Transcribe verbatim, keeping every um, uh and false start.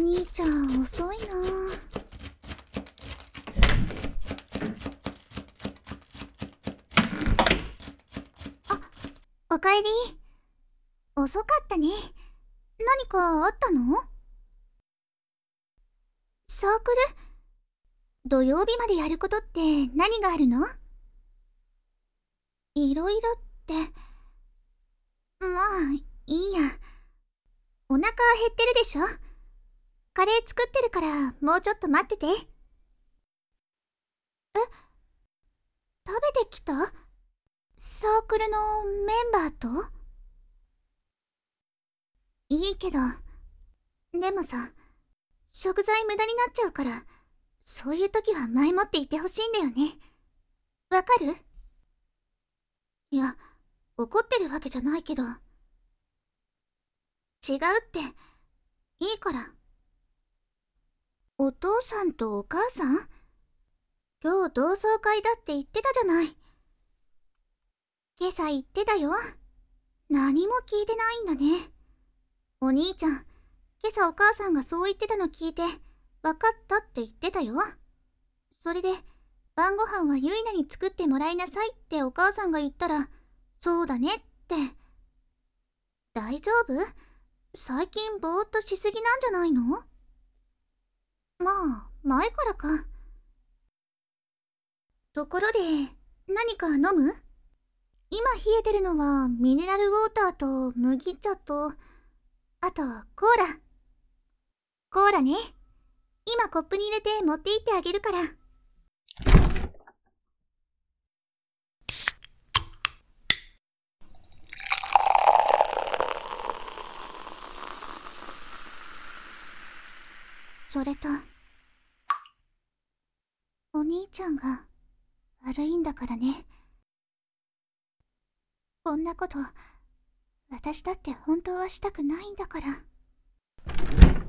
兄ちゃん遅いな。あ、おかえり。遅かったね。何かあったの？サークル？土曜日までやることって何があるの？いろいろって、まあいいや。お腹減ってるでしょ？カレー作ってるからもうちょっと待ってて。え、食べてきた？サークルのメンバーと？いいけど、でもさ、食材無駄になっちゃうから、そういう時は前もって言ってほしいんだよね。わかる？いや、怒ってるわけじゃないけど。違うって、いいから。お父さんとお母さん？今日同窓会だって言ってたじゃない。今朝言ってたよ。何も聞いてないんだね。お兄ちゃん、今朝お母さんがそう言ってたの聞いて、わかったって言ってたよ。それで、晩ご飯はゆいなに作ってもらいなさいってお母さんが言ったら、そうだねって。大丈夫？最近ぼーっとしすぎなんじゃないの？まあ、前からか。ところで、何か飲む？今冷えてるのはミネラルウォーターと麦茶と、あとコーラ。コーラね。今コップに入れて持って行ってあげるから。それと、お兄ちゃんが悪いんだからね。こんなこと、私だって本当はしたくないんだから。